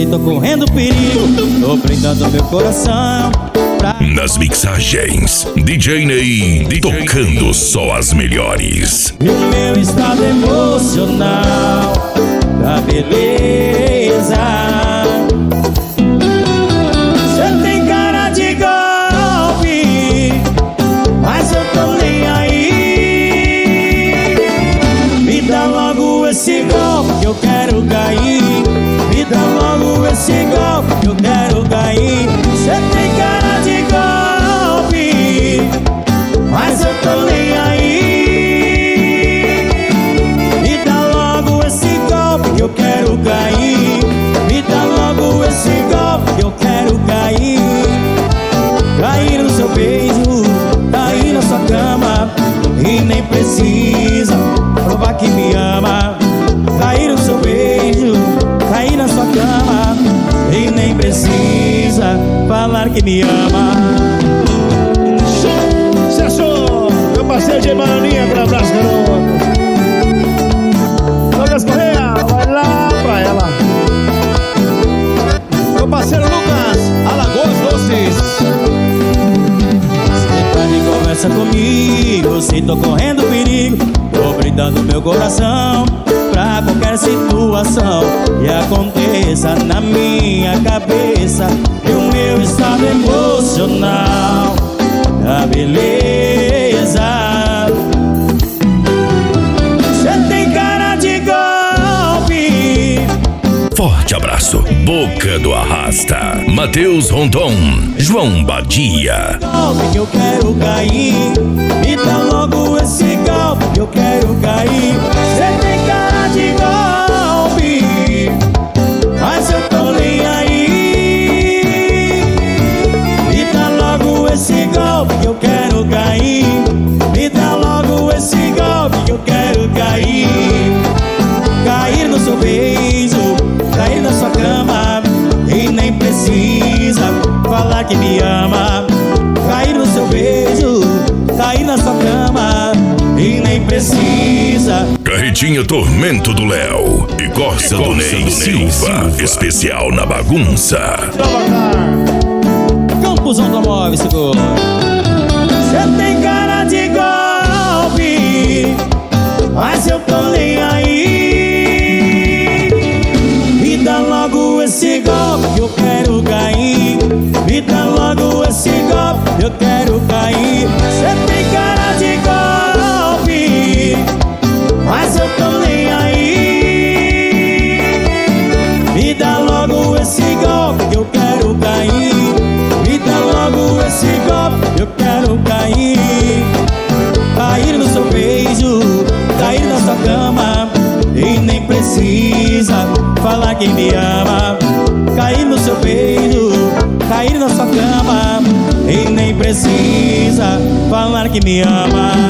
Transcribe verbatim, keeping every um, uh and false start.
tô correndo perigo. Tô prendendo meu coração pra... Nas mixagens, D J Ney tocando só as melhores. E o meu estado emocional da beleza. Cê tem cara de golpe, mas eu tô nem aí. Me dá logo esse golpe que eu quero cair. Me dá logo esse golpe que eu quero cair. Cê tem cara de golpe, mas eu tô nem aí. Me dá logo esse golpe que eu quero cair. Me dá logo esse golpe que eu quero cair. Cair no seu beijo, cair na sua cama, e nem precisa provar que me ama. Cair no seu beijo, cair na sua cama, e nem precisa falar que me ama. Sucesso! Meu parceiro de Bananinha, pra abraço, garoto. Lucas Correia, vai lá pra ela. Meu parceiro Lucas, Alagoas Doces. Senta e conversa comigo, se tô correndo perigo. Tô brindando meu coração pra qualquer situação que aconteça na minha cabeça. E o meu estado emocional da beleza. Cê tem cara de golpe. Forte abraço, Boca do Arrasta, Matheus Rondon, João Badia. Golpe que eu quero cair. Me dá logo esse golpe que eu quero cair. Cê tem cara de golpe, mas eu tô nem aí. Me dá logo esse golpe que eu quero cair. Me dá logo esse golpe que eu quero cair. Cair no seu beijo, cair na sua cama, e nem precisa falar que me ama. Cair no seu beijo, cair na sua cama, e nem precisa. Carretinha Tormento do Léo e Corsa do Ney Silva, especial na bagunça. Campos Automóveis Seguro. Cê tem cara de golpe, mas eu tô nem aí. Me dá logo esse golpe que eu quero cair. Me dá logo esse golpe que eu quero cair. Cê tem cara de golpe, mas eu tô nem aí. Me dá logo esse golpe que eu quero cair. Me dá logo esse golpe que eu quero cair. Cair no seu beijo, cair na sua cama, e nem precisa falar que me ama. Cair no seu beijo, cair na sua cama, e nem precisa falar que me ama.